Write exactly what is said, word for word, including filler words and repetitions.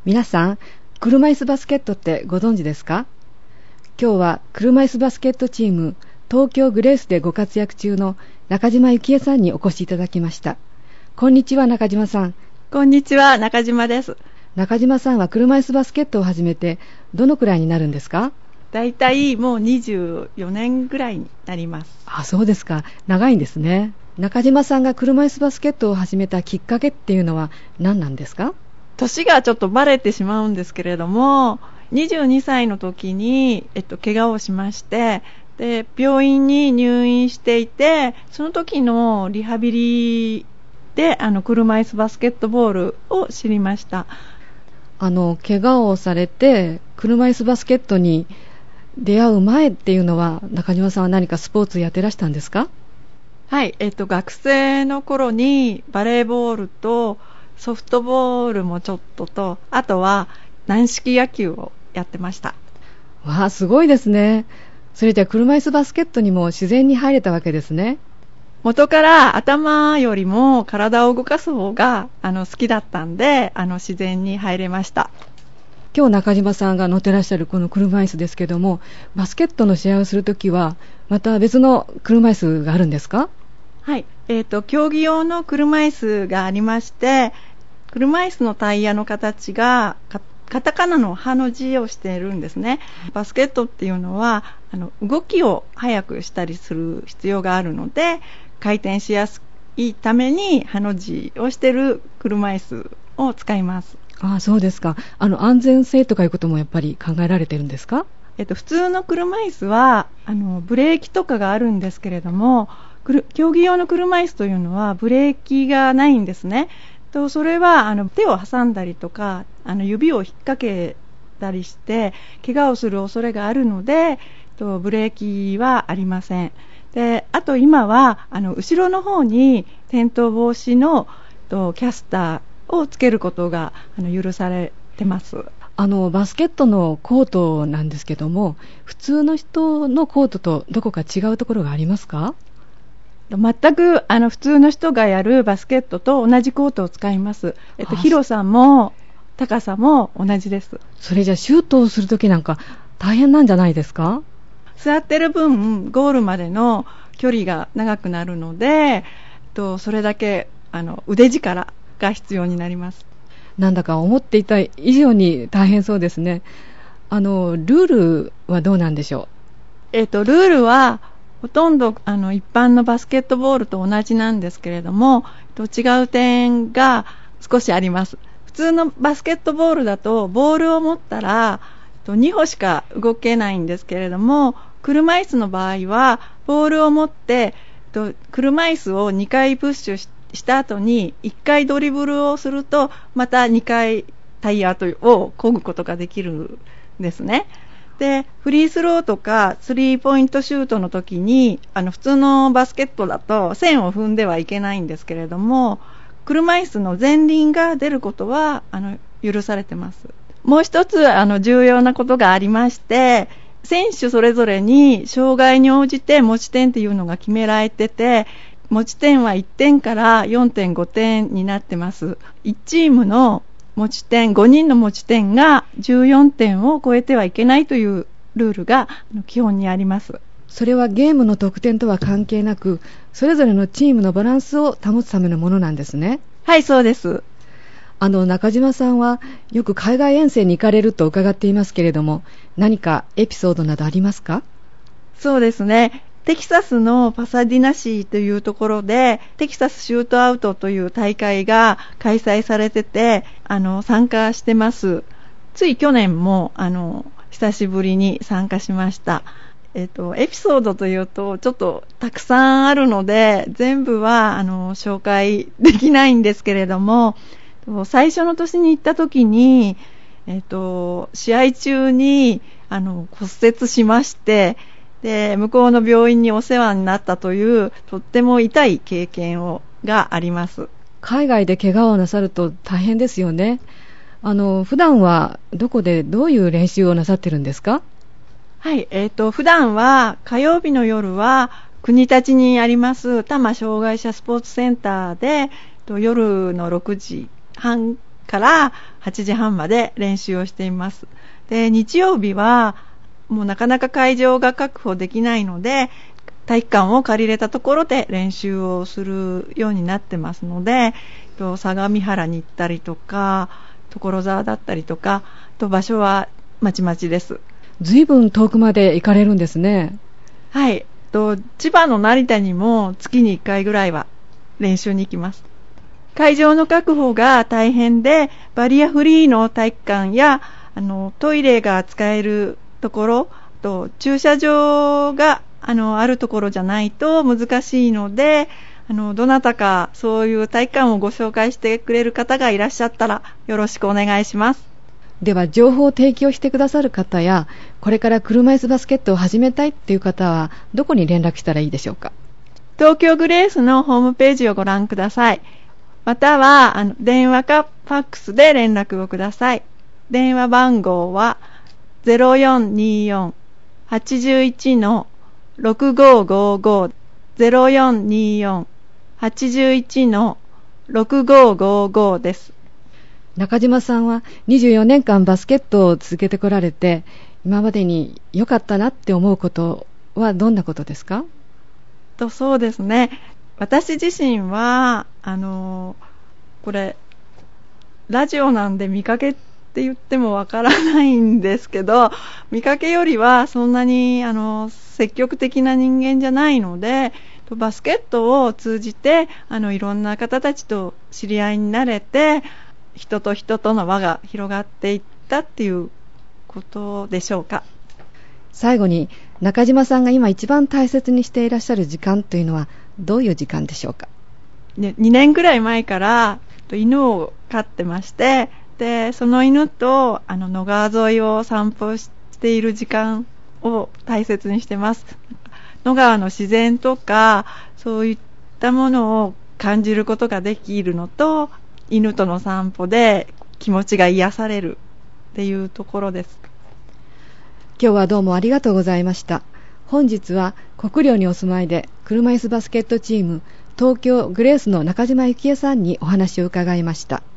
皆さん、車椅子バスケットってご存知ですか？今日は車椅子バスケットチーム東京グレースでご活躍中の中島幸恵さんにお越しいただきました。こんにちは、中島さん。 こんにちは、中島です。 中島さんは車椅子バスケットを始めてどのくらいになるんですか？ だいたいもうにじゅうよねんぐらいになります。 あ、そうですか。長いんですね。中島さんが車椅子バスケットを始めたきっかけっていうのは何なんですか？ 年がちょっとバレてしまうんですけれども、にじゅうにさいの時に、えっと、怪我をしまして、で、病院に入院していて、その時のリハビリで、あの、車椅子バスケットボールを知りました。 あの、怪我をされて、車椅子バスケットに出会う前っていうのは、中島さんは何かスポーツやってらしたんですか？ はい、えっと、学生の頃にバレーボールとソフトボールもちょっとと、あとは軟式野球をやってました。 わあ、すごいですね。それじゃ車椅子バスケットにも自然に入れたわけですね。 元から頭よりも体を動かす方があの好きだったんで、あの自然に入れました。 今日中島さんが乗ってらっしゃるこの車椅子ですけども、バスケットの試合をするときはまた別の車椅子があるんですか？ はい、えーと、競技用の車椅子がありまして、車椅子のタイヤの形がかカタカナのハの字をしているんですね。バスケットっていうのはあの動きを速くしたりする必要があるので、回転しやすいためにハの字をしている車椅子を使います。 ああ、そうですか。あの安全性とかいうこともやっぱり考えられてるんですか？ えっと、普通の車椅子はあのブレーキとかがあるんですけれども、競技用の車椅子というのはブレーキがないんですね。とそれはあの手を挟んだりとか、あの指を引っ掛けたりして怪我をする恐れがあるので、とブレーキはありません。で、あと今はあの後ろの方に転倒防止のとキャスターをつけることがあの許されてます。 あのバスケットのコートなんですけども、普通の人のコートとどこか違うところがありますか？ 全くあの普通の人がやるバスケットと同じコートを使います。えっと、広さも高さも同じです。 それじゃシュートをするときなんか大変なんじゃないですか？ 座ってる分ゴールまでの距離が長くなるので、とそれだけあの腕力が必要になります。 なんだか思っていた以上に大変そうですね。あのルールはどうなんでしょう？ えっとルールはほとんどあの一般のバスケットボールと同じなんですけれども、違う点が少しあります。普通のバスケットボールだとボールを持ったらに歩しか動けないんですけれども、車椅子の場合はボールを持って車椅子をにかいプッシュした後にいっかいドリブルをすると、またにかいタイヤを漕ぐことができるんですね。で、フリースローとかスリーポイントシュートの時にあの普通のバスケットだと線を踏んではいけないんですけれども、車椅子の前輪が出ることはあの許されてます。もう一つあの重要なことがありまして、選手それぞれに障害に応じて持ち点っていうのが決められてて、持ち点はいってんから よんてんごてんになってます。いちチームの持ち点、ごにんの持ち点がじゅうよんてんを超えてはいけないというルールが基本にあります。 それはゲームの得点とは関係なく、それぞれのチームのバランスを保つためのものなんですね。 はい、そうです。 あの中島さんはよく海外遠征に行かれると伺っていますけれども、何かエピソードなどありますか？ そうですね。テキサスのパサディナ市というところでテキサスシュートアウトという大会が開催されてて、あの参加してます。つい去年もあの久しぶりに参加しました。えっと、エピソードというとちょっとたくさんあるので全部はあの紹介できないんですけれども、最初の年に行った時に、えっと、試合中にあの骨折しまして、で向こうの病院にお世話になったというとっても痛い経験をがあります。 海外で怪我をなさると大変ですよね。あの普段はどこでどういう練習をなさってるんですか？ はい、えーと、普段は火曜日の夜は国立にあります多摩障害者スポーツセンターで夜のろくじはんからはちじはんまで練習をしています。で、日曜日はもうなかなか会場が確保できないので、体育館を借りれたところで練習をするようになってますので、相模原に行ったりとか、所沢だったりとか、と場所はまちまちです。 ずいぶん遠くまで行かれるんですね。 はい。と千葉の成田にも月にいっかいぐらいは練習に行きます。会場の確保が大変で、バリアフリーの体育館やあのトイレが使えるところと駐車場があのあるところじゃないと難しいので、あのどなたかそういう体育館をご紹介してくれる方がいらっしゃったらよろしくお願いします。 では、情報を提供してくださる方や、これから車椅子バスケットを始めたいっていう方はどこに連絡したらいいでしょうか？ 東京グレースのホームページをご覧ください。またはあの電話かファックスで連絡をください。電話番号は ゼロよんにーよん はちいち ろくごーごーごー ゼロよんにーよん はちいち ろくごーごーごーです。 中島さんはにじゅうよねんかんバスケットを続けてこられて、今までに良かったなって思うことはどんなことですか？ とそうですね、私自身はあのこれラジオなんで見かけって言ってもわからないんですけど、見かけよりはそんなにあの積極的な人間じゃないので、バスケットを通じてあのいろんな方たちと知り合いになれて、人と人との輪が広がっていったっていうことでしょうか。 最後に、中島さんが今一番大切にしていらっしゃる時間というのはどういう時間でしょうか？ ね、にねんぐらい前から犬を飼ってまして、でその犬とあの野川沿いを散歩している時間を大切にしてます。野川の自然とかそういったものを感じることができるのと、犬との散歩で気持ちが癒されるっていうところです。 今日はどうもありがとうございました。本日は国領にお住まいで車椅子バスケットチーム東京グレースの中島幸恵さんにお話を伺いました。